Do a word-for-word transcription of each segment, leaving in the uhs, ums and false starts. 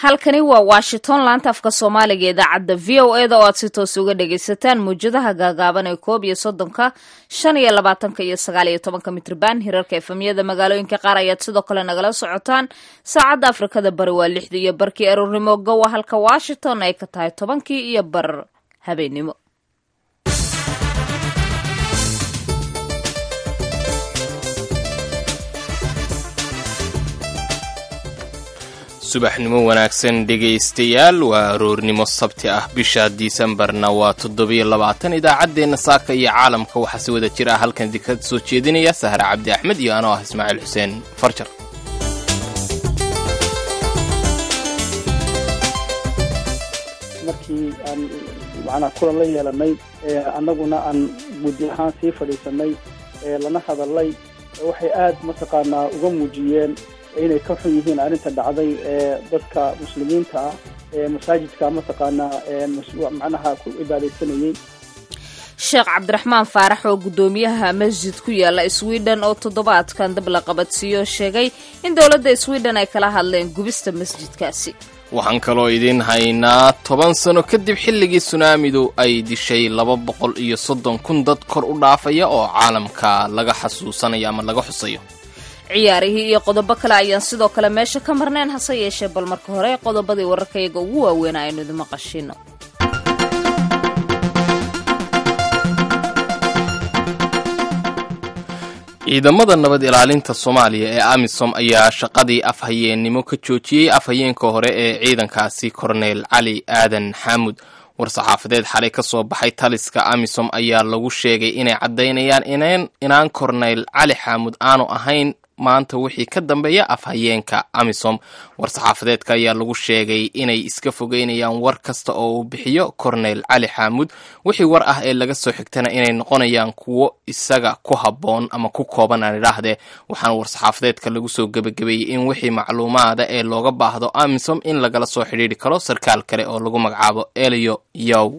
halkani waa Washington laanta afka Soomaaliga ee idaacadda V O A da oo aad si toos uga dhageysataan muujadaha gaagaaban ee koob iyo soddonka shan iyo labaatanka iyo sagaal iyo tobanka mitrban hirarka efamiyada magaalooyinka qaar ayaad sidoo kale nagala socotaan saacadda Afrikada bari waa lixda iyo barkii aroornimo gowa halka Washington ay ka tahay tobankii iyo bar habeenimo. subaxnimo wanaagsan dhegaystayaal waa aroornimo sabti ah bisha Disembarna waa toddobiyo labaatan idaacadeena saaka iyo caalamka waxa si wada jira halkan dikad soo jeedinaya Sahra Cabdi Axmed iyo anoo ah Ismaaciil Xuseen Farjar. markii aan macna kula la yeelanay annaguna aan muddo ahaan sii fadhiisanay lana hadalay waxay aad mataqaanaa uga muujiyeen inay ka xun yihiin arrinta dhacday ee dadka muslimiinta ah ee masaajidka mataqaanaa ee macnaha ku ibadaysanayay. Sheekh Cabdiraxmaan Faarax oo gudoomiyaha masjid ku yaala Sweden oo toddobaadkan dab la qabadsiyo sheegay in dawladda Sweden ay kala hadleen gubista masjidkaasi. waxaan kaloo idin haynaa toban sano kadib xilligii tsunamidu ay dishay laba boqol iyo soddon kun dad kor u dhaafaya oo caalamka laga xasuusanayo ama laga xusayo. ciyaarihii iyo qodobo kale ayaan sidoo kale meesha ka marneen hase yeeshee bal marka hore qodobadii wararkayaga ugu waaweyn aynu idin maqashino. ciidamada nabad ilaalinta Soomaaliya ee AMISOM ayaa shaqadii afhayeennimo ka joojiyay afhayeenka hore ee ciidankaasi Korneel Cali Aadan Xamuud. war-saxaafadeed xalay ka soo baxay taliska AMISOM ayaa lagu sheegay inay caddaynayaan inaan inaan Korneel Cali Xamuud aanu ahayn maanta wixii ka dambeeya afhayeenka AMISOM. war-saxaafadeedka ayaa lagu sheegay inay iska fogeynayaan war kasta oo uu bixiyo Korneel Cali Xamuud wixii war ah ee laga soo xigtana inay noqonayaan kuwo isaga ku habboon ama ku kooban aan idhaahdee. waxaana war-saxaafadeedka lagu soo gebagabeeyey in wixii macluumaada ee looga baahdo AMISOM in lagala soo xidhiidhi karo sarkaal kale oo lagu magacaabo Elio Yow.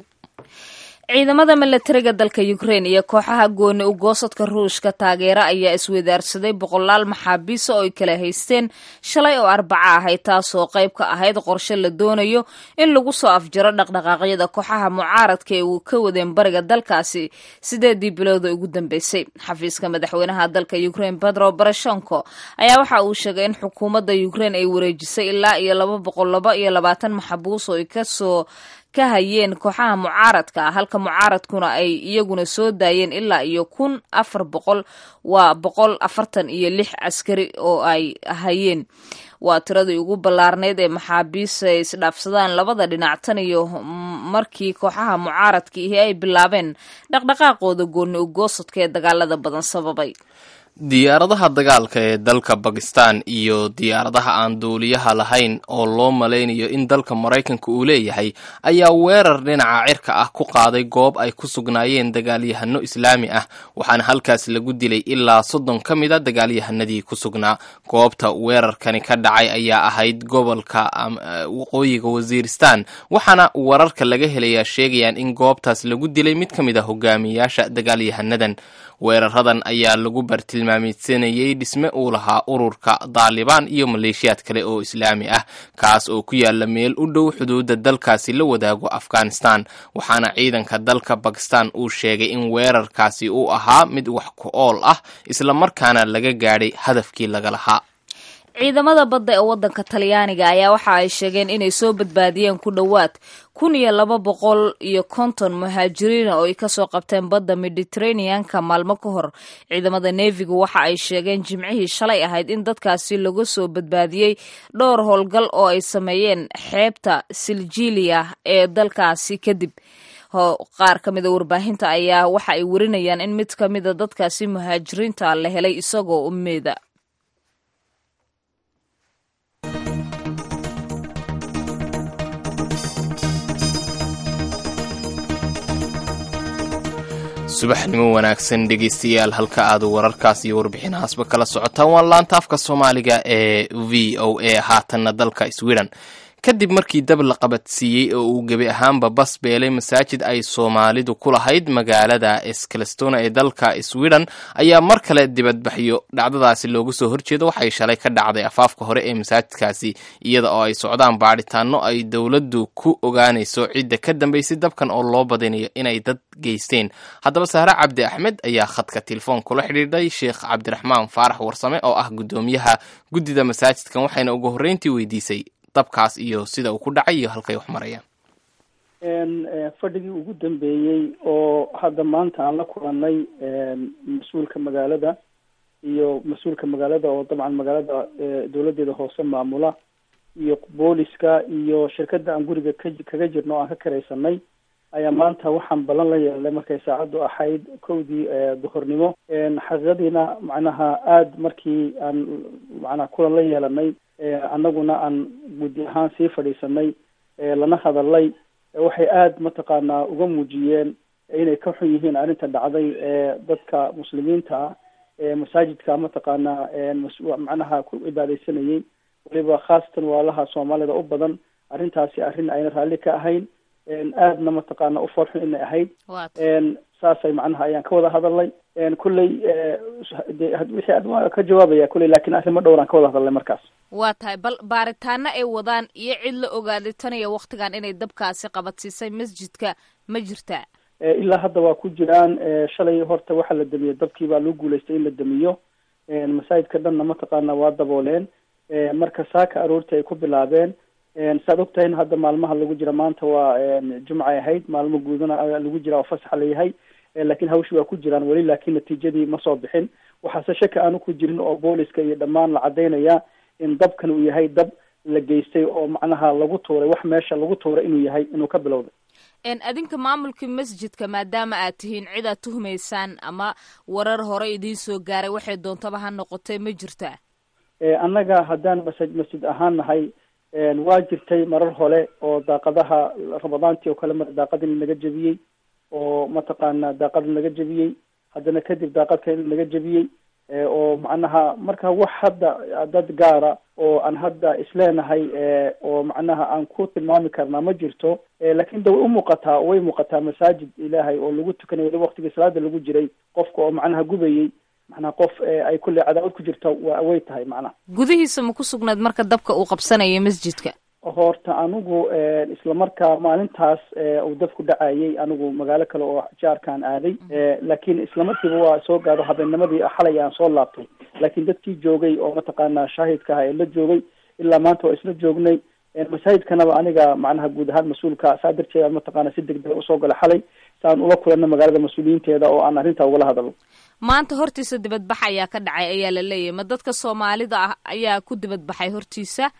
ciidamada milatariga dalka Ukraine iyo kooxaha gooni u goosadka Ruushka taageera ayaa isweydaarsaday boqolaal maxaabiis oo ay kala haysteen shalay oo Arbaca ahayd taasoo qayb ka ahayd qorshe la doonayo in lagu soo afjaro dhaqdhaqaaqyada kooxaha mucaaradka ee uu ka wadeen bariga dalkaasi sideedii bilood ugu dambeysay. xafiiska madaxweynaha dalka Ukraine Petro Poroshenko ayaa waxa uu sheegay in xukuumadda Ukraine ay wareejisay ilaa iyo laba boqol laba iyo labaatan maxbuus oo ka soo ka hayeen kooxaha mucaaradka halka mucaaradkuna ay iyaguna soo daayeen ilaa iyo kun afar boqol waa boqol afartan iyo lix askari oo ay hayeen. waa tiradii ugu ballaarneyd ee maxaabiis ay isdhaafsadaan labada dhinac tan iyo markii kooxaha mucaaradka ihi ay bilaabeen dhaqdhaqaaqooda gooni u goosadka ee dagaalada badan sababay. diyaaradaha dagaalka ee dalka Pakistan iyo diyaaradaha aan duuliyaha lahayn oo loo maleynayo in dalka Mareykanka uu leeyahay ayaa weerar dhinaca cirka ah ku qaaday goob ay ku sugnaayeen dagaalyahano islaami ah waxaana halkaas lagu dilay ilaa soddon ka mid ah dagaalyahanadii ku sugnaa. goobta weerarkani ka dhacay ayaa ahayd gobolka waqooyiga Waziristan waxaana wararka laga helayaa sheegayaan in goobtaas lagu dilay mid ka mid ah hogaamiyaasha dagaalyahanadan. weeraradan ayaa lagu bartilmaameedsanayay dhisme uu lahaa ururka Taliban iyo maleeshiyaad kale oo islaami ah kaas oo ku yaala meel u dhow xuduudda dalkaasi la wadaago Afghanistan. waxaana ciidanka dalka Pakistan uu sheegay in weerarkaasi uu ahaa mid wax ku ool ah isla markaana laga gaadhay hadafkii laga lahaa. ciidamada badda ee waddanka Talyaaniga ayaa waxa ay sheegeen inay soo badbaadiyeen ku dhowaad kun iyo laba boqol iyo konton muhaajiriin oo ay ka soo qabteen badda Mediterranean-ka maalmo ka hor. ciidamada Navy-gu waxa ay sheegeen jimcihii shalay ahayd in dadkaasi laga soo badbaadiyey dhowr howlgal oo ay sameeyeen xeebta Sicilia ee dalkaasi kadib. qaar ka mid a warbaahinta ayaa waxa ay warinayaan in mid ka mid a dadkaasi muhaajiriinta la helay isagoo umeeda. subaxnimo wanaagsan dhegaystayaal halka aad wararkaas iyo warbixinahaasba kala socotaan waa laanta afka Soomaaliga ee V O A haatanna dalka Sweden. kadib markii dab la qabadsiiyey oo uu gebi ahaanba bas beelay masaajid ay soomaalidu ku lahayd magaalada Eskilstuna ee dalka Sweden ayaa mar kale dibadbaxyo dhacdadaasi loogu soo horjeedo waxay shalay ka dhacday afaafka hore ee masaajidkaasi iyada oo ay socdaan baadhitaano ay dowladdu ku ogaanayso cidda ka dambaysay dabkan oo loo badinayo inay dad geysteen. haddaba Sahra Cabdi Axmed ayaa khadka telefoon kula xidhiidhay Sheekh Cabdiraxmaan Faarax Warsame oo ah gudoomiyaha guddida masaajidkan waxayna ugu horreyntii weydiisay dabkaas iyo sida uu ku dhacay iyo halkay wax marayaan. fadhigii ugu dambeeyey oo hadda maanta aan la kulanay mas-uulka magaalada iyo mas-uulka magaalada oo dabcan magaalada dowladeeda hoose maamula iyo booliska iyo shirkadda aan guriga ka kaga jirno o aan ka karaysanay ayaa maanta waxaan ballan la yeelnay markay saacaddu ahayd kowdii duhurnimo. xaqiiqadiina macnaha aada markii aan macnaha kulan la yeelanay annaguna aan guddi ahaan sii fadhiisanay lana hadalay waxay aada mataqaanaa uga muujiyeen inay ka xun yihiin arrinta dhacday dadka muslimiinta ah ee masaajidka mataqaanaa macnaha ku cibaadeysanayay waliba khaasatan waalaha soomaalida u badan arrintaasi arrin ayna raalli ka ahayn aadna mataqaana u farxun inay ahayd saasay macnaha ayaan ka wada hadalnay kulley wixii ad ka jawaabaya kulley laakiin arrimo dhowraan ka wada hadalnay markaas. waa tahay bal baaritaano ay wadaan iyo cid la ogaaditanaya waktigan inay dabkaasi qabadsiisay masjidka ma jirtaa? ilaa hadda waa ku jiraan. shalay horta waxaa la damiyey dabkii baa loo guulaystay in la damiyo masaajidka dhanna mataqaana waa dabooleen marka saaka aroortii ay ku bilaabeen. saad og tahayna hadda maalmaha lagu jira maanta waa jumcay ahayd maalmo guudana lagu jira oo fasaxa layahay laakiin hawshi waa ku jiraan weli laakiin natiijadii ma soo bixin. waxaase shaki aanu ku jirin oo booliska iyo dhammaan la cadaynaya in dabkan uu yahay dab la geystay oo macnaha lagu tuuray wax meesha lagu tuuray inuu yahay inuu ka bilowday. adinka maamulkii masjidka maadaama aad tihiin cid aad tuhumaysaan ama warar hore idiin soo gaaray waxay doontaba ha noqotay ma jirtaa? annaga haddaan masaj masjid ahaan nahay waa jirtay marar hore oo daaqadaha ramadaantii oo kale mar daaqadin laga jebiyey oo mataqaana daaqadin laga jebiyey haddana kadib daaqad kale laga jebiyey oo macnaha marka wax hadda dad gaara oo aan hadda isleenahay oo macnaha aan ku tilmaami karnaa ma jirto laakiin da way umuuqataa way muuqataa masaajid ilaahay oo lagu tukanay waliba waktigii salaada lagu jiray qofka oo macnaha gubayey macnaha qof ay kulley cadaawad ku jirto waa way tahay macnaha. gudihiisa ma ku sugnayd marka dabka uu qabsanayay masjidka? horta anigu isla markaa maalintaas uu dabku dhacayay anigu magaalo kale oo jaarkaan aaday laakiin isla markiiba waa soo gaadho habeennimadii xalay aan soo laabtay laakiin dadkii joogay oo mataqaanaa shaahidka aha ee la joogay ilaa maanta waa isla joognay masaajidkanaba aniga macnaha guud ahaan mas-uulka saa darteeda mataqaana si degdega usoo gala xalay saan ula kulanno magaalada mas-uuliyiinteeda oo aan arrintaa ugala hadalo. maanta hortiisa dibadbax ayaa ka dhacay ayaa la leeyahay ma dadka soomaalida ah ayaa ku dibadbaxay hortiisa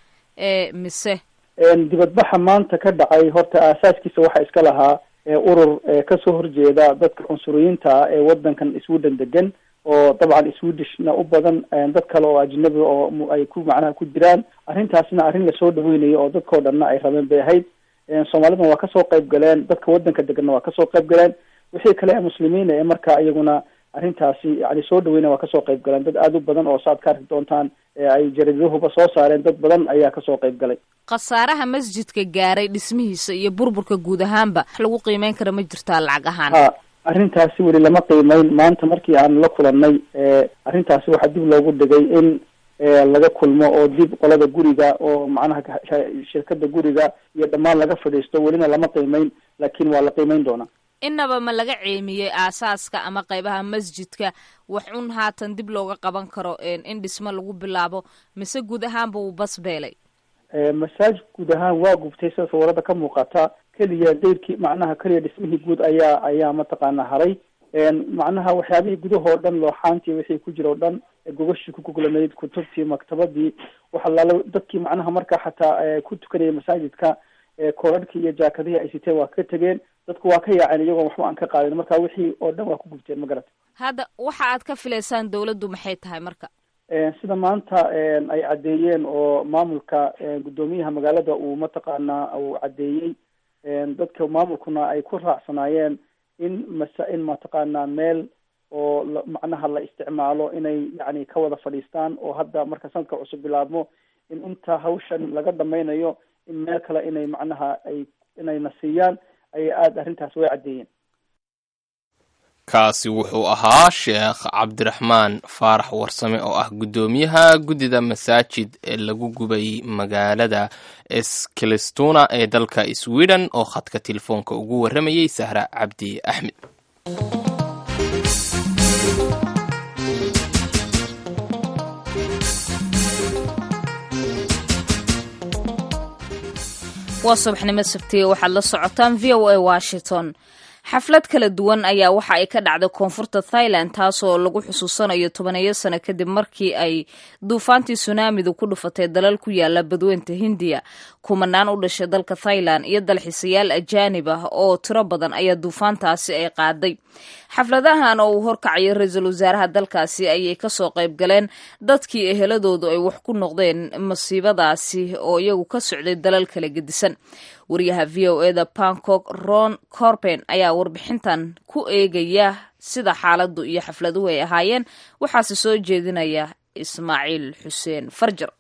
mise? dibadbaxa maanta ka dhacay horta aasaaskiisa waxaa iska lahaa urur kasoo horjeeda dadka cunsuriyiinta ah ee wadankan Sweden degan oo dabcan Swedishna u badan dad kale oo ajnabi oo ay ku macnaha ku jiraan arrintaasna arrin lasoo dhaweynayo oo dadkoo dhanna ay rabeen bay ahayd. soomaalidana waa kasoo qayb galeen dadka wadanka deganna waa kasoo qayb galeen wixii kale ee muslimiina ee marka iyaguna arrintaasi yani soo dhaweyna waa kasoo qayb galeen dad aada u badan oo saad ka arki doontaan ay jaridahuba soo saareen dad badan ayaa kasoo qayb galay. khasaaraha masjidka gaaray dhismihiisa iyo burburka guud ahaanba wax lagu qiimeyn kara ma jirtaa lacag ahaan? ha arrintaasi weli lama qiimeyn. maanta markii aan la kulanay arrintaasi waxaa dib loogu dhigay in laga kulmo oo dib qolada guriga oo macnaha shirkada guriga iyo dhammaan laga fadhiisto welina lama qiimeyn laakiin waa la qiimeyn doonaa. inaba ma laga ceemiyey aasaaska ama qaybaha masjidka wax un haatan dib looga qaban karo in dhismo lagu bilaabo mise guud ahaanba uu bas beelay? masaajid guud ahaan waa gubtay sida sawirada ka muuqata keliya dayrkii macnaha keliya dhismihii guud ayaa ayaa mataqaana haray macnaha waxyaabihii gudahoo dhan looxaantii wixii ku jira o dhan gogashii ku goglanayd kutubtii maktabadii waxalaala dadkii macnaha marka xataa ku tukanaya masaajidka koorarhkii iyo jaakadihii ay siteen waa ka tegeen dadku waa ka yaaceen iyagoo waxba aan ka qaadin marka wixii oo dhan waa ku gubteen ma garata. hadda waxa aad ka filaysaan dawladdu maxay tahay marka? sida maanta ay caddeeyeen oo maamulka guddoomiyaha magaalada uu mataqaanaa uu caddeeyey dadka maamulkuna ay ku raacsanaayeen in masa in mataqaanaa meel oo macnaha la isticmaalo inay yani ka wada fadhiistaan oo hadda marka sanadka cusub bilaabmo in inta hawshan laga dhamaynayo in meel kale inay macnaha ay inayna siiyaan ayay aada arrintaas way caddeeyeen. kaasi wuxuu ahaa sheekh cabdiraxmaan faarax warsame oo ah guddoomiyaha guddida masaajid ee lagu gubay magaalada eskilstuna ee dalka sweden oo khadka telefoonka ugu warramayay sahra cabdi axmed. waa subaxnimo sabtiga waxaad la socotaan v o a washington. xaflad kala duwan ayaa waxa ay ka dhacday koonfurta Thailand taasoo lagu xusuusanayo tobaneeyo sano kadib markii ay duufaantii tsunamidu ku dhufatay dalal ku yaala badweynta Hindiya. kumanaan u dhashay dalka Thailand iyo dalxiisayaal ajaanib ah oo tiro badan ayaa duufaantaasi ay qaaday. xafladahan oo uu horkacay ra'iisul wasaaraha dalkaasi ayay ka soo qayb galeen dadkii eheladoodu ay wax ku noqdeen masiibadaasi oo iyagu ka socday dalal kala gedisan. wariyaha v o e da Bangkok Ron Corpen ayaa warbixintan ku eegaya sida xaaladdu iyo xafladuhu ay ahaayeen, waxaase soo jeedinaya Ismaaciil Xuseen Farjar.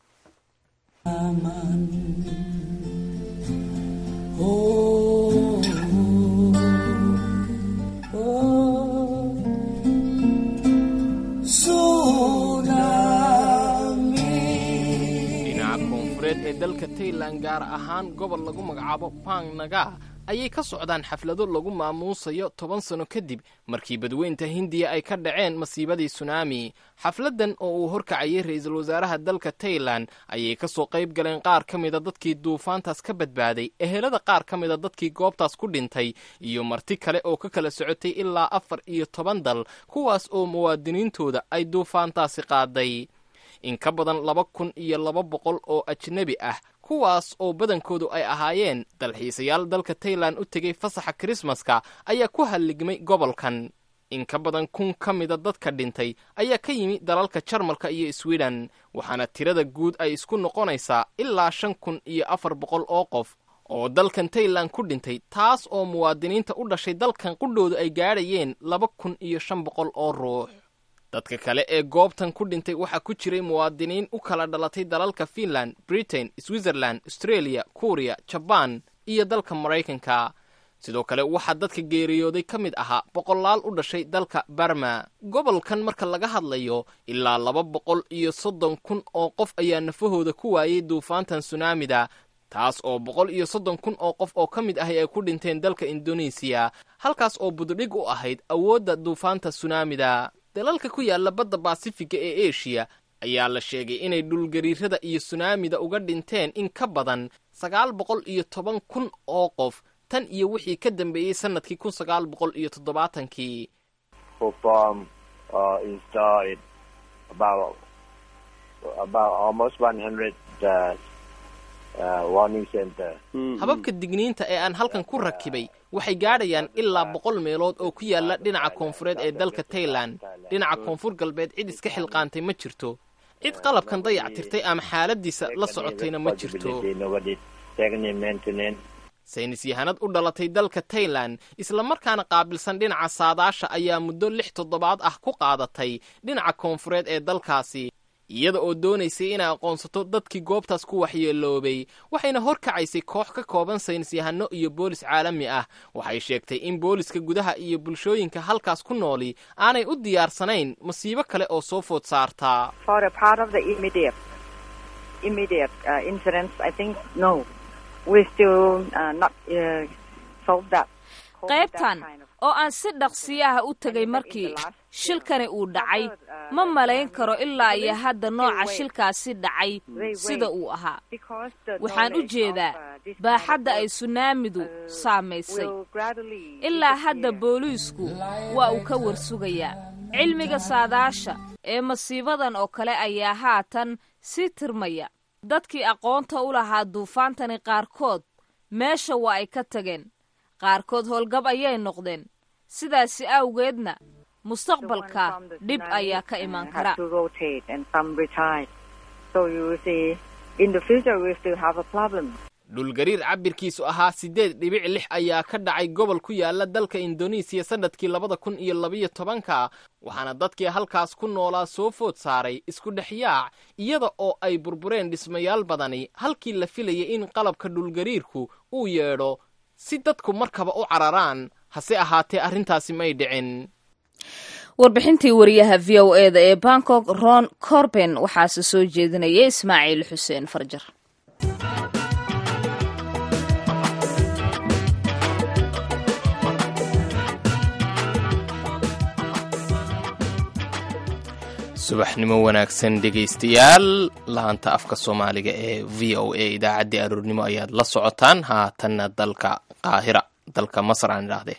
ee dalka Thailand gaar ahaan gobol lagu magacaabo Phang Nga ayay ka socdaan xaflado lagu maamuusayo toban sano kadib markii badweynta Hindiya ay ka dhaceen masiibadii tsunami. xafladan oo uu horkacayay ra'iisul wasaaraha dalka Thailand ayay ka soo qayb galeen qaar ka mid a dadkii duufaantaas ka badbaaday, ehelada qaar ka mid a dadkii goobtaas ku dhintay iyo marti kale oo ka kala socotay ilaa afar iyo toban dal kuwaas oo muwaadiniintooda ay duufaantaasi qaaday. in ka badan laba kun iyo laba boqol oo ajnabi ah kuwaas oo badankoodu ay ahaayeen dalxiisayaal dalka Thailand u tegay fasaxa Christmaska ayaa ku halligmay gobolkan. in ka badan kun ka mida dadka dhintay ayaa ka yimi dalalka Jarmalka iyo Sweden, waxaana tirada guud ay isku noqonaysaa ilaa shan kun iyo afar boqol oo qof oo dalkan Thailand ku dhintay, taas oo muwaadiniinta u dhashay dalkan qudhoodu ay gaadhayeen laba kun iyo shan boqol oo ruux. dadka kale ee goobtan ku dhintay waxaa ku jiray muwaadiniin u kala dhalatay dalalka Finland, Britain, Switzerland, Australia, Korea, Japan iyo dalka Maraykanka. sidoo kale waxaa dadka geeriyooday ka mid ahaa boqolaal u dhashay dalka Burma. gobolkan marka laga hadlayo ilaa laba boqol iyo soddon kun oo qof ayaa nafahooda ku waayay duufaantan tsunamida, taas oo boqol iyo soddon kun oo qof oo ka mid ah ay ku dhinteen dalka Indonesia, halkaas oo budhig u ahayd awoodda duufaanta tsunamida. dalalka ku yaala badda Pacifiga ee Asia ayaa la sheegay inay dhulgariirada iyo tsunamida uga dhinteen in ka badan sagaal boqol iyo toban kun oo qof tan iyo wixii ka dambeeyay sanadkii kun sagaal boqol iyo toddobaatankii. Perform uh, installed about about almost one hundred uh, uh, warning center. hababka digniinta ee aan halkan ku rakibay waxay gaadhayaan ilaa boqol meelood oo ku yaala dhinaca koonfureed ee dalka Thailand. dhinaca koonfur galbeed cid iska xilqaantay ma jirto, cid qalabkan dayactirtay ama xaaladiisa la socotayna ma jirto. saynis yahanad u dhalatay dalka Thailand isla markaana qaabilsan dhinaca saadaasha ayaa muddo lix toddobaad ah ku qaadatay dhinaca koonfureed ee dalkaasi, iyada oo doonaysay inay aqoonsato dadkii goobtaas ku waxyeeloobay. waxayna horkacaysay koox ka kooban saynis yahano iyo boolis caalami ah. waxay sheegtay in booliska gudaha iyo bulshooyinka halkaas ku nooli aanay u diyaarsanayn masiibo kale oo soo food saartaa. For a part of the immediate immediate uh, incidents, I think no. We still uh, not uh, solve that. qaybtan oo aan si dhaqsiyo ah u tagay markii shilkani uu dhacay ma malayn karo ilaa iyo hadda nooca shilkaasi dhacay sida uu ahaa. waxaan u jeedaa baaxadda ay tsunamidu saamaysay. ilaa hadda booliisku waa uu ka warsugayaa. cilmiga saadaasha ee masiibadan oo kale ayaa haatan sii tirmaya. dadkii aqoonta u lahaa duufaantani qaarkood meesha waa ay ka tageen, qaarkood howlgab ayay noqdeen. sidaasi awgeedna mustaqbalka dhib ayaa ka iman kara. dhulgariir cabirkiisu ahaa siddeed dhibic lix ayaa ka dhacay gobol ku yaala dalka indonesiya sannadkii labada kun iyo labiyo tobanka waxaana dadkii halkaas ku noolaa soo food saaray isku dhexyaac iyada oo ay burbureen dhismayaal badani halkii la filayay in qalabka dhulgariirku uu yeedho si dadku markaba u cararaan hase ahaatee arrintaasi may dhicin. warbixintii wariyaha v o e da ee Bangkok Ron Corben waxaase soo jeedinayay Ismaaciil Xuseen Farjar. subaxnimo wanaagsan dhegaystayaal laanta afka Soomaaliga ee v o a idaacaddii aroornimo ayaad la socotaan haatanna dalka Qaahira dalka Masar aan idhaahdee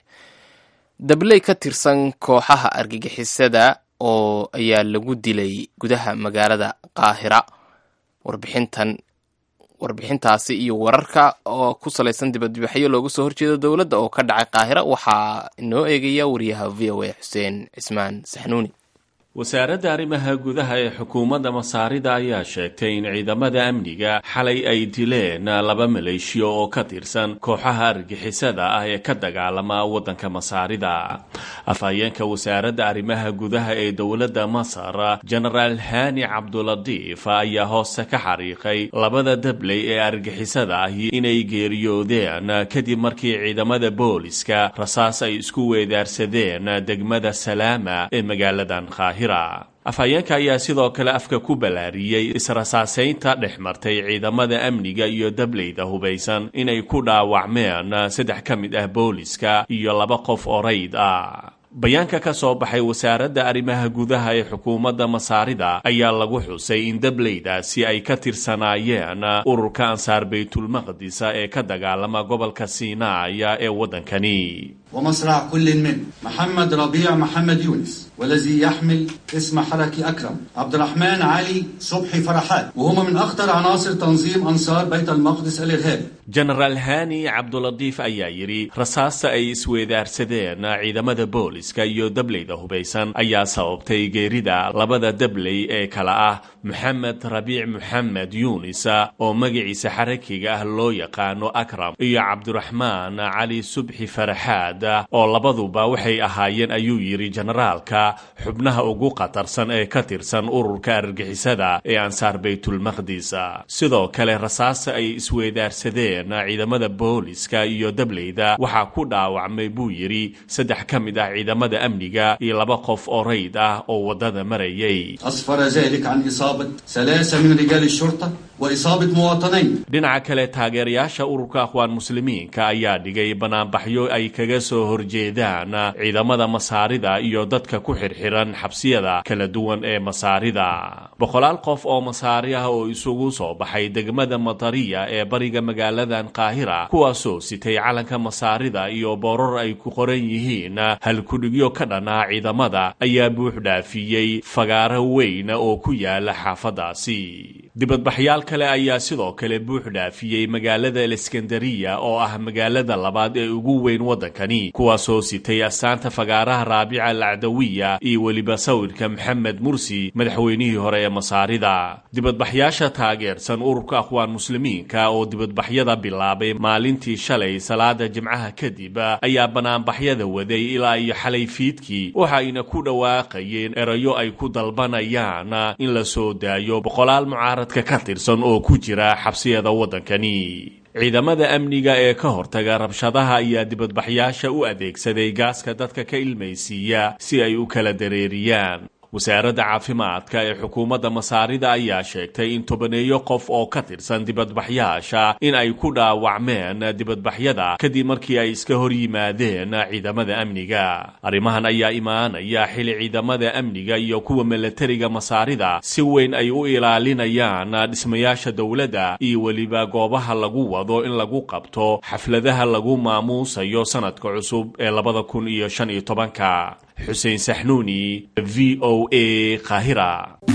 dabley ka tirsan kooxaha argagixisada oo ayaa lagu dilay gudaha magaalada Qaahira warbixintan warbixintaasi iyo wararka oo ku salaysan dibadbaxyo loogu soo horjeedo dowladda oo ka dhacay Qaahira waxaa inoo eegaya wariyaha v o a Xuseen Cismaan Saxnuuni. wasaaradda arrimaha gudaha ee xukuumadda Masaarida ayaa sheegtay in ciidamada amniga xalay ay dileen laba maleeshiyo oo ka tirsan kooxaha argixisada ah ee ka dagaalama waddanka Masaarida. afhayeenka wasaaradda arrimaha gudaha ee dowladda Masar Generaal Hani Cabduladiif ayaa hoose ka xariiqay labada dabley ee argixisada ah inay geeriyoodeen kadib markii ciidamada booliska rasaas ay isku weedaarsadeen degmada Salaama ee magaaladan Qaahira. afhayeenka ayaa sidoo kale afka ku balaariyey israsaasaynta dhex martay ciidamada amniga iyo dableyda hubaysan inay ku dhaawacmeen saddex ka mid ah booliska iyo laba qof oo rayd ah. bayaanka ka soo baxay wasaaradda arrimaha gudaha ee xukuumadda Masaarida ayaa lagu xusay in dableydaasi ay ka tirsanaayeen ururka Ansaar Baytulmaqdis ee ka dagaalama gobolka Sinai ee waddankani. ومصرع كل من محمد ربيع محمد يونس والذي يحمل اسم حركي أكرم عبد الرحمن علي صبحي فرحات وهم من أخطر عناصر تنظيم أنصار بيت المقدس الإرهابي. جنرال هاني عبد اللطيف ayaa yiri rasaasta ay isweedaarsadeen ciidamada booliska iyo dableyda hubaysan ayaa sababtay geerida labada dabley ee kala ah Maxamed Rabiic Maxamed Yunis oo magaciisa xarakiga ah loo yaqaano Akram iyo Cabdiraxmaan Cali Subxi Faraxaad oo labaduba waxay ahaayeen ayuu yiri generaalka xubnaha ugu qatarsan ee ka tirsan ururka argixisada ee Ansaar Baytulmaqdis. sidoo kale rasaasta ay isweedaarsadeen ciidamada booliska iyo dableyda waxaa ku dhaawacmay buu yiri saddex ka mid ah ciidamada amniga iyo laba qof oo rayd ah oo wadada marayay. asfar zalik an isaabat thalatha min rijal ash-shurta wa isaabat muwatanayn. dhinaca kale taageerayaasha ururka aqwaan muslimiinka ayaa dhigay banaanbaxyo ay kaga soo horjeedaan ciidamada Masaarida iyo dadka ku xirxiran xabsiyada kala duwan ee Masaarida. boqolaal qof oo Masaari ah oo isugu soo baxay degmada Matariya ee bariga magaalada Qaahira kuwaasoo sitay calanka Masaarida iyo boorar ay ku qoran yihiin halkudhigyo ka dhana ciidamada ayaa buux dhaafiyey fagaaro weyn oo ku yaala xaafadaasi. dibadbaxyaal kale ayaa sidoo kale buux dhaafiyey magaalada Iskandariya oo ah magaalada labaad ee ugu weyn waddankani kuwaasoo sitay astaanta fagaaraha Raabica al-Cadawiya iyo weliba sawirka Maxamed Mursi madaxweynihii hore ee Masaarida. dibadbaxyaasha taageersan ururka aqwaan muslimiinka oo dibadbaxyada bilaabay maalintii shalay salaada jimcaha kadib ayaa banaanbaxyada waday ilaa iyo xalay fiidkii waxayna ku dhawaaqayeen erayo ay ku dalbanayaan in la soo daayo boqolaal mucaaradka ka tirsan oo ku jira xabsiyada waddankani. ciidamada amniga ee ka hortaga rabshadaha ayaa dibadbaxyaasha u adeegsaday gaaska dadka ka ilmaysiiya si ay u kala dareeriyaan. wasaaradda caafimaadka ee xukuumadda Masaarida ayaa sheegtay in tobaneeyo qof oo ka tirsan dibadbaxyaasha in ay ku dhaawacmeen dibadbaxyada kadib markii ay iska hor yimaadeen ciidamada amniga. arrimahan ayaa imaanaya xili ciidamada amniga iyo kuwa milatariga Masaarida si weyn ay u ilaalinayaan dhismayaasha dowladda iyo weliba goobaha lagu wado in lagu qabto xafladaha lagu maamuusayo sanadka cusub ee labada kun iyo shan iyo tobanka. Xuseen Saxnuuni, V O A Qaahira.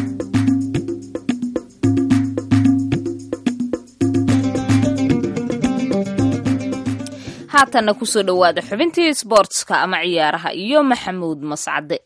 haatanna ku soo dhowaada xubintii sportska ama ciyaaraha iyo Maxamuud Mascade.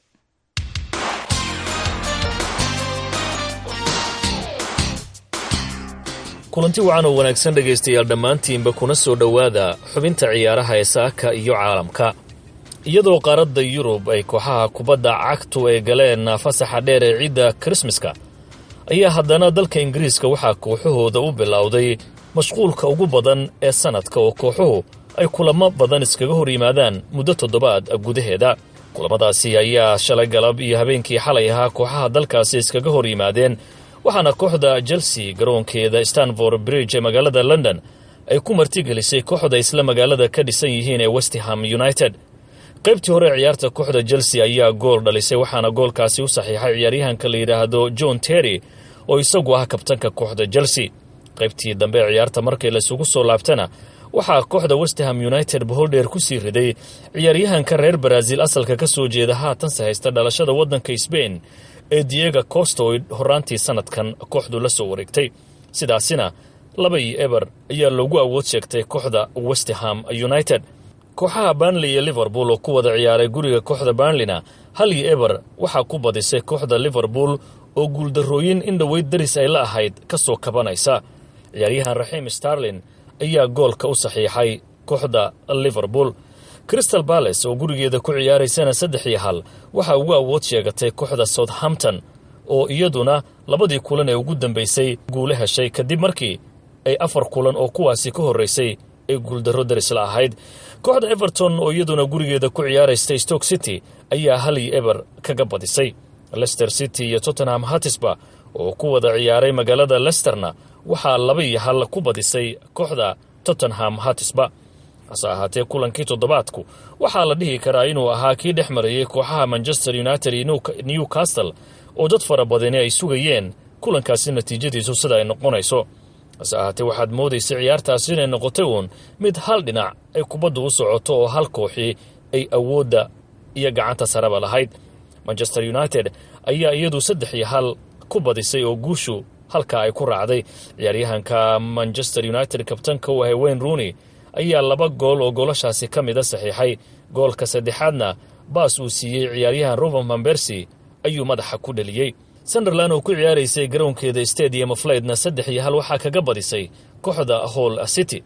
kulanti wacan oo wanaagsan dhegaystayaal dhammaantiinba kuna soo dhowaada xubinta ciyaaraha ee saaka iyo caalamka. iyadoo qaaradda yurub ay kooxaha kubadda cagtu ay galeen fasaxa dheer ee ciidda krismaska ayaa haddana dalka ingiriiska waxaa kooxahooda u bilowday mashquulka ugu badan ee sanadka oo kooxuhu ay kulamo badan iskaga hor yimaadaan muddo toddobaad gudaheeda. kulamadaasi ayaa shalay galab iyo habeenkii xalay ahaa kooxaha dalkaasi iskaga hor yimaadeen, waxaana kooxda Chelsea garoonkeeda Stamford Bridge ee magaalada London ay ku martigelisay kooxda isla magaalada ka dhisan yihiin ee West Ham United. qaybtii hore ciyaarta kooxda Chelsea ayaa gool dhalisay, waxaana goolkaasi u saxiixay ciyaaryahanka la yiraahdo John Terry oo isagu ah kabtanka kooxda Chelsea. qaybtii dambe ciyaarta markii la isugu soo laabtana waxaa kooxda West Ham United boholdheer ku sii riday ciyaaryahanka reer Brazil asalka ka soo jeeda haatan haysta dhalashada waddanka Spain ee Diego Costa oo horaantii sanadkan kooxdu la soo wareegtay. sidaasina laba iyo eber ayaa loogu awood sheegtay kooxda West Ham United. kooxaha Burnley iyo Liverpool oo ku wada ciyaaray guriga kooxda Burnleyna hal iyo eber waxaa ku badisay kooxda Liverpool oo guuldarrooyin in dhaweyd daris ay la ahayd ka soo kabanaysa. ciyaaryahan Raheem Sterling ayaa goolka u saxiixay kooxda Liverpool. Crystal Palace oo gurigeeda ku ciyaaraysana saddex iyo hal waxa ugu awood sheegatay kooxda Southampton oo iyaduna labadii kulan ee ugu dambeysay guul heshay kadib markii ay afar kulan oo kuwaasi ka horeysay ay guuldarro daris la ahayd. kooxda Everton oo iyaduna gurigeeda ku ciyaaraysay Stoke City ayaa hal iyo eber kaga badisay. Leicester City iyo Tottenham Hotspur oo ku wada ciyaaray magaalada Leicesterna waxaa laba iyo hal ku badisay kooxda Tottenham Hotspur. hase ahaatee kulankii toddobaadku waxaa la dhihi karaa inuu ahaa kii dhex marayay kooxaha Manchester United iyo Newcastle oo dad fara badani ay sugayeen kulankaasi natiijadiisu sida ay noqonayso. hase ahaatee waxaad moodaysa ciyaartaasi inay noqotay uun mid hal dhinac ay kubaddu u socoto oo hal kooxii ay awoodda iyo gacanta saraba lahayd. Manchester United ayaa iyadu saddex iyo hal ku badisay oo guushu halka ay ku raacday. ciyaaryahanka Manchester United kabtanka u ahaa Wayne Rooney ayaa laba gool oo goolashaasi ka mid ah saxiixay. goolka saddexaadna baas uu siiyey ciyaaryahan Ruben van Persie ayuu madaxa ku dhaliyey. Sunderland oo ku ciyaaraysay garoonkeeda Stadium of Light-na saddex iyo hal waxaa kaga badisay kooxda Hull City.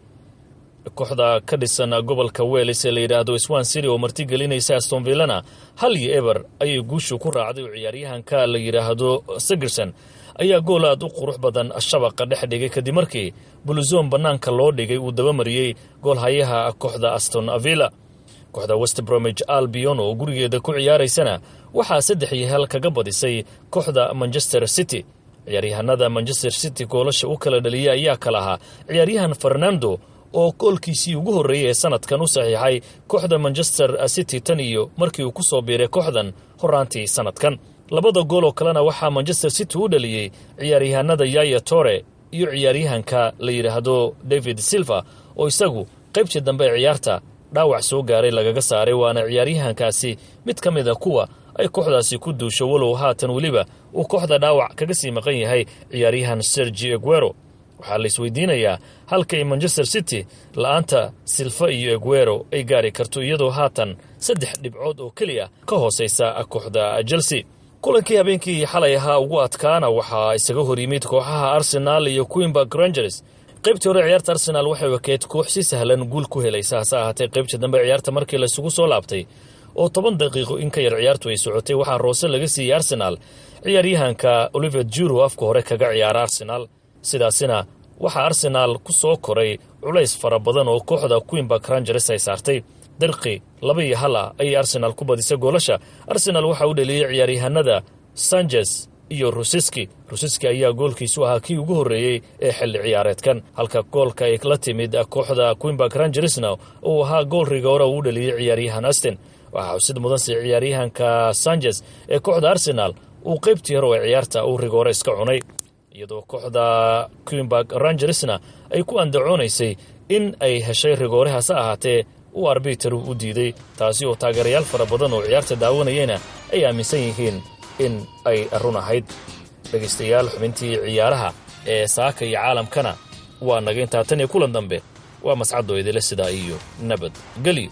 kooxda ka dhisan gobolka Wales ee la yiraahdo Swansea City oo martigelinaysa Aston Villa hal iyo eber ayay guushu ku raacday. ciyaaryahanka la yiraahdo Sigurdsson ayaa gool aad u qurux badan shabaqa dhex dhigay kadib markii Bluzon banaanka loo dhigay uu daba mariyay goolhayaha kooxda Aston Villa. kooxda West Bromwich Albion oo gurigeeda ku ciyaaraysana waxaa saddex iyo hal kaga badisay kooxda Manchester City. ciyaaryahanada Manchester City goolasha u kala dhaliyay ayaa kala ahaa ciyaaryahan Fernando oo goolkiisii ugu horreeyay ee sanadkan u saxiixay kooxda Manchester City tan iyo markii uu ku soo biiray kooxdan horaantii sanadkan. labada gool oo kalena waxaa Manchester City u dhaliyay ciyaaryahanada Yaya Toure iyo ciyaaryahanka la yiraahdo David Silva oo isagu qaybtii dambe ciyaarta dhaawac soo gaaray lagaga saaray, waana ciyaaryahankaasi mid ka mid ah kuwa ay kooxdaasi ku duusho walow haatan weliba uu kooxda dhaawac kaga sii maqan yahay ciyaaryahan Sergio Aguero. waxaa la isweydiinayaa halka ay Manchester City la'aanta Silva iyo Aguero ay gaari karto iyadoo haatan saddex dhibcood oo kaliya ka hooseysa kooxda Chelsea. kulankii habeenkii xalay ahaa ugu adkaana waxaa isaga hor yimid kooxaha Arsenal iyo Queen's Park Rangers. qaybtii hore ciyaarta Arsenal waxay wakeed koox si sahlan guul ku helaysa, hase ahaatee qaybtii dambe ciyaarta markii la isugu soo laabtay oo toban daqiiqo in ka yar ciyaartu ay socotay waxaa roose laga siiyey Arsenal ciyaaryahanka Olivier Giroud afka hore kaga ciyaara Arsenal. sidaasina waxaa Arsenal ku soo koray culays fara badan oo kooxda Queen's Park Rangers ay saartay. darqi laba iyo hal ay Arsenal ku badisay goolasha. Arsenal waxa uu dhaliyay ciyaaryahanada Sanchez iyo Rosiski. Rosiski ayaa goolkiisu ahaa kii ugu horreeyay ee xilli ciyaareedkan, halka goolka ay la timid kooxda Queen's Park Rangersna uu ahaa gool rigoora uu dhaliyay ciyaaryahan Aston. waxaa xusid mudan si ciyaaryahanka Sanchez ee kooxda Arsenal uu qaybtii hore ee ciyaarta uu rigoora iska cunay, iyadoo kooxda Queen's Park Rangersna ay ku andacoonaysay in ay heshay rigoorahaas ahaatee uu arbitru u diiday, taasi oo taageerayaal fara badan oo ciyaarta daawanayayna ay aaminsan yihiin in ay run ahayd. dhegaystayaal xubintii ciyaaraha ee saaka iyo caalamkana waa naga intaa tan iyo kulan dambe waa mascadoo idile sidaa iyo nabad gelyo.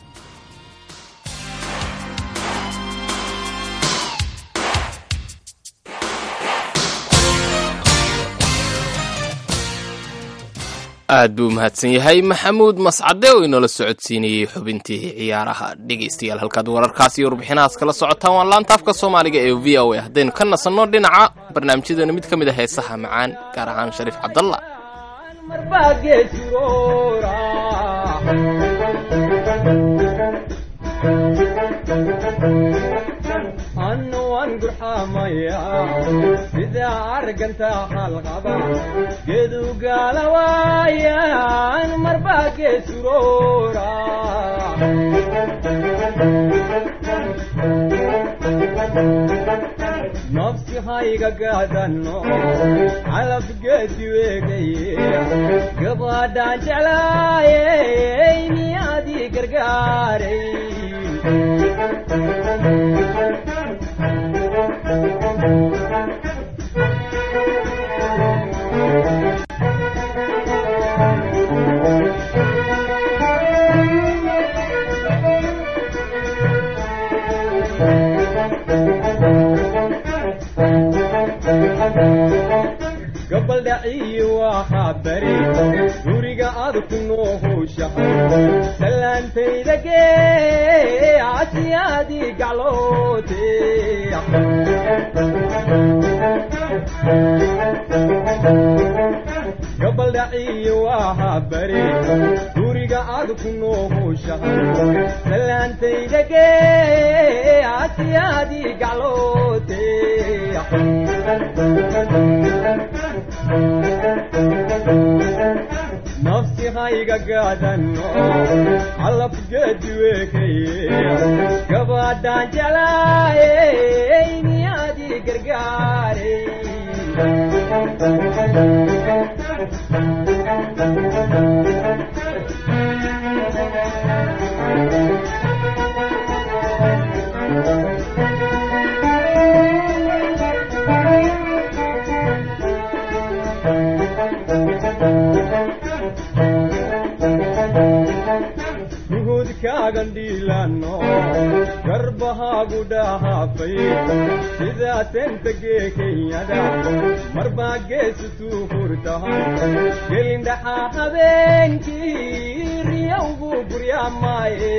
aad buu mahadsan yahay maxamuud mascade oo inoola socodsiinayey xubintii ciyaaraha. dhegaystayaal halkaad wararkaas iyo warbixinahaas kala socotaan waa laanta afka soomaaliga ee v o a. haddaynu ka nasanno dhinaca barnaamijyadeena mid ka mid a heesaha macaan gaar ahaan shariif cabdalla. annuwan gurxamaya sida arganta halqaba geedu gaalawaayan marba geesuroora nafsi hayga gaadano calab geedi weegaye gabadhaan jeclaayey niyaadii gargaaray gabaldhaciyi waxaa bari guriga aad ku noohowshahay salaantayda gee casiyaadii gacloote gabaldhaciyi waxaa bari guriga aad ku noohowshahay salaantayda gee casiyaadii gacloote nafsi hayga gaadano calab geedi weekaye gabadhaan jeclaayey niyaadii gargaaray gandhiilano garbahaagu dhahaafay sidaa tenta gee kenyada marbaa geesutuu hurtahan gelindhaxaa habeenkii riyowgu guryaamaaye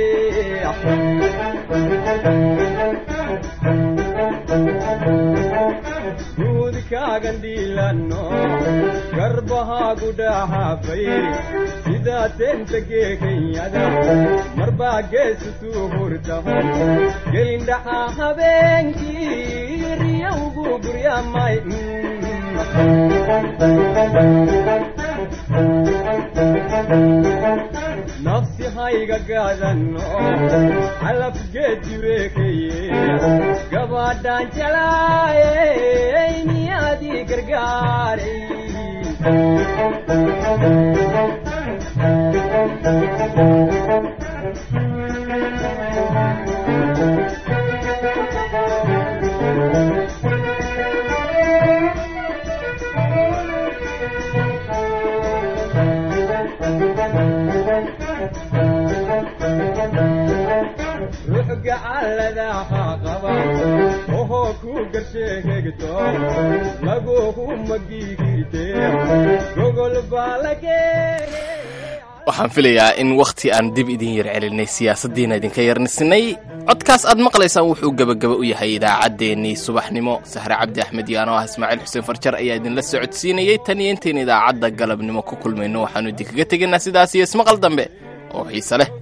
guudkaagandhiilano garbahaagu dhahaafay sidaa tenta gee kenyada marbaa geesutuu hurtahan gelindhaxaa habeenkii riyowgu guryaamay nafsi hayga gaadano calab geedi weekaye gabadhaan jeclaayey niyaadii gargaaray waxaan filayaa in wakhti aan dib idin yar celinay siyaasaddiina idinka yarnisinay. codkaas aad maqlaysaan wuxuu gebagaba u yahay idaacaddeenii subaxnimo. sahre cabdi axmed iyo anoo ah ismaaciil xuseen farjar ayaa idinla socodsiinayey. tan iyo intayn idaacadda galabnimo ku kulmayno waxaannu idinkaga tegaynaa sidaas iyo ismaqal dambe oo xiise leh.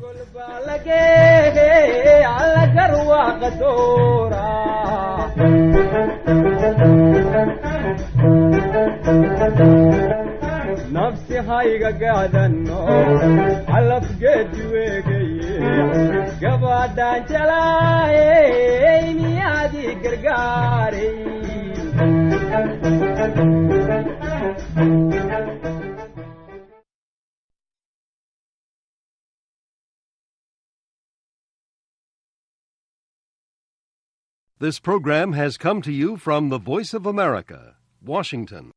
nafsi hayga gaadano calab geedi weegaye gabadhaan jeclaayey niyaadii gargaaray This program has come to you from the Voice of America, Washington.